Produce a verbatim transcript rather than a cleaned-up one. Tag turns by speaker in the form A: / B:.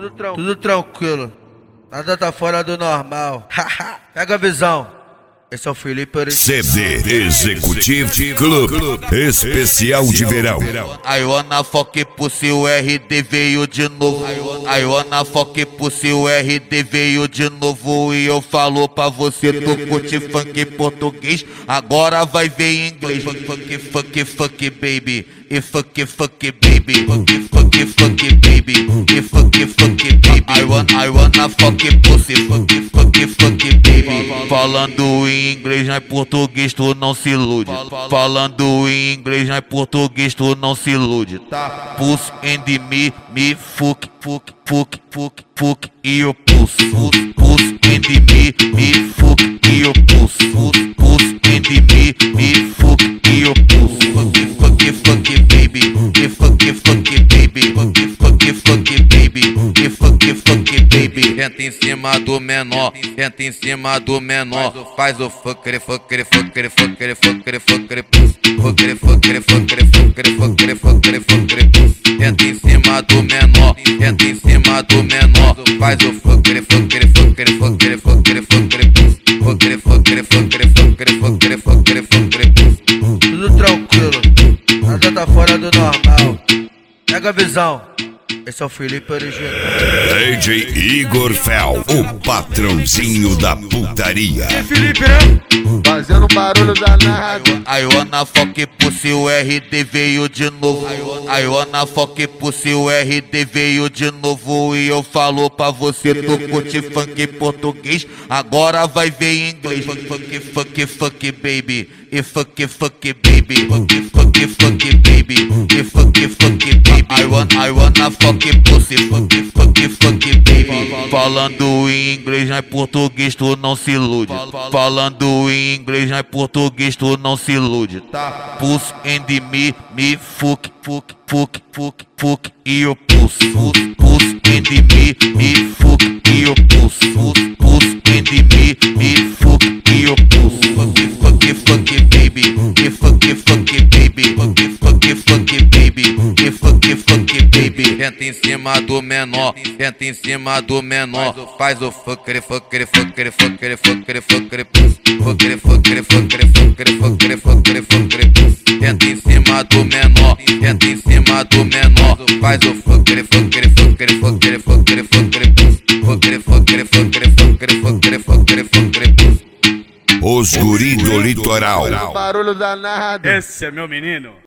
A: Tudo, tran tudo tranquilo. Nada tá fora do normal. Pega a visão. Esse é o Felipe
B: C
A: original.
B: D Executive Club Especial de Verão.
C: I wanna fuck pussy, o R D veio de novo. I wanna fuck pussy, o R D veio de novo. E eu falo pra você, tu curte funk português, agora vai ver em inglês. Funk, funk, funk, funk, baby. E funk, funk, baby. Funk, funk, funk, baby. E funk, funk, baby. I wanna, I wanna fuck pussy. Funk, funk, funk, baby. Falando em inglês, não é português, tu não se ilude. Falando em inglês, não é português, tu não se ilude, tá? Puss and me, me, fuck, fuck, fuck, fuck, fuck, e eu puss. Puss and me, me, fuck, e eu puss. Puss and me, me, fuck, e eu puss. Fuck, fuck, fuck, baby. E fuck, fuck, baby. Fuck, fuck, fuck, baby. E fuck, fuck, baby. Entra em cima do menor, entra em cima do menor. Faz o fucker, fucker, fucker, fucker, fucker, fucker, puss. Fucker, fucker, fucker, fucker, fucker, fucker, fucker, puss. Entra em cima do menor, entra em cima do menor. Faz o fucker, fucker, fucker, fucker, fucker, fucker, puss. Fucker, fucker, fucker, fucker, fucker, fucker, fucker, puss.
A: Tudo tranquilo. Nada tá fora do normal. Pega a visão. Esse é o Felipe original.
B: D J Igor Fel, o patrãozinho da putaria.
A: E Felipe, né?
D: Fazendo barulho danado.
C: I wanna fuck pussy, o R D veio de novo. I wanna fuck pussy, o R D veio de novo. E eu falo pra você, tu curte funk português, agora vai ver em inglês. Funk, funk, funk, funk, baby. E funk, funk, baby. Funk, funk, funk, baby. E funk, funk, baby. I wanna, I wanna fuck pussy. Funk, funk, funk, baby. Falando em inglês, não é português, tu não se ilude. Falando em inglês, não é português, tu não se ilude, tá? Puss and me, me, fuck, fuck, fuck, fuck, fuck, e eu puss. Puss and me, me, fuck, e eu puss. Puss and me, me, fuck, e eu puss. Fuck, fuck, fuck, baby. E fuck, fuck, baby. Fuck, fuck, fuck, baby. E fuck, fuck, baby. Entra em cima do menor, entra em cima do menor. Faz o fucker, fucker, fucker, fucker, fucker, fucker, puss. Fucker, fucker, fucker, fucker, fucker, fucker, fucker, puss. Entra em cima do menor, entra em cima do menor. Faz o fucker, fucker, fucker, fucker, fucker, fucker, puss. Fucker, fucker, fucker, fucker, fucker, fucker, fucker, puss.
B: Os guri do litoral.
D: Barulho danado.
E: Esse é meu menino.